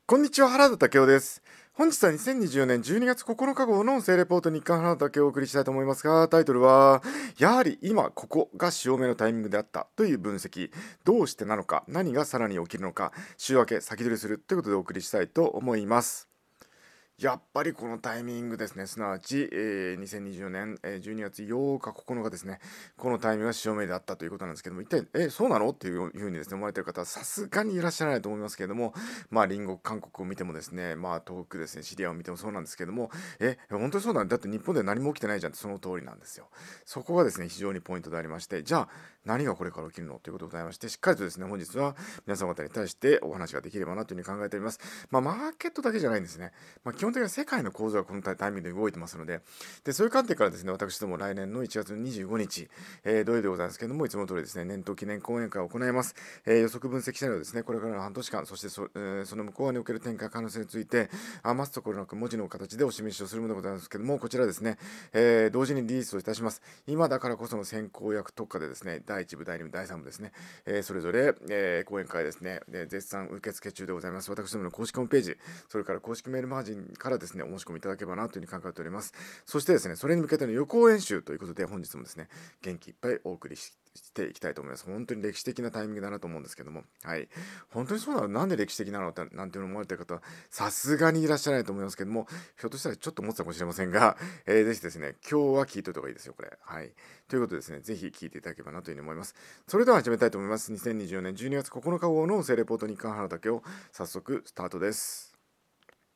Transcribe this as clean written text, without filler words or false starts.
こんにちは、原田武雄です。本日は2024年12月9日号の音声レポート日刊原田武雄をお送りしたいと思いますが、タイトルは、やはり今ここが潮目のタイミングであったという分析、どうしてなのか、何がさらに起きるのか、週明け先取りするということでお送りしたいと思います。やっぱりこのタイミングですね、すなわち、2024年、12月8日、9日ですね、このタイミングが潮目であったということなんですけども、一体、そうなのっていうふうにですね、思われている方はさすがにいらっしゃらないと思いますけれども、隣国、韓国を見てもですね、遠くですね、シリアを見てもそうなんですけども、本当にそうなんだって日本で何も起きてないじゃんってその通りなんですよ。そこがですね、非常にポイントでありまして、じゃあ、何がこれから起きるのということでございまして、しっかりとですね、本日は皆様方に対してお話ができればなというふうに考えております。マーケットだけじゃないんですね。基本的には世界の構造がこのタイミングで動いてますので、そういう観点からですね、私ども来年の1月25日、土曜日でございますけれども、いつも通りですね、年頭記念講演会を行います。予測分析シナリオですね、これからの半年間、そしてその向こうにおける展開可能性について、余すところなく文字の形でお示しをするものでございますけれども、こちらですね、同時にリリースをいたします。今だからこその先行役特化でですね、第1部、第2部、第3部ですね、それぞれ、講演会ですね、絶賛受付中でございます。私どもの公式ホームページ、それから公式メールマージンからですね、お申し込みいただければなというふうに考えております。そしてですね、それに向けての予行演習ということで、本日もですね、元気いっぱいお送りしていきたいと思います。本当に歴史的なタイミングだなと思うんですけども、はい。本当にそうなの？なんで歴史的なのなんていうの思われている方は、さすがにいらっしゃらないと思いますけども、ひょっとしたらちょっと思ってたかもしれませんが、ぜひですね、今日は聞いておいた方がいいですよ、これ。はい。ということでですね、ぜひ聞いていただければなというふうに思います。それでは始めたいと思います。2024年12月9日号の音声レポート日刊原武雄、早速スタートです。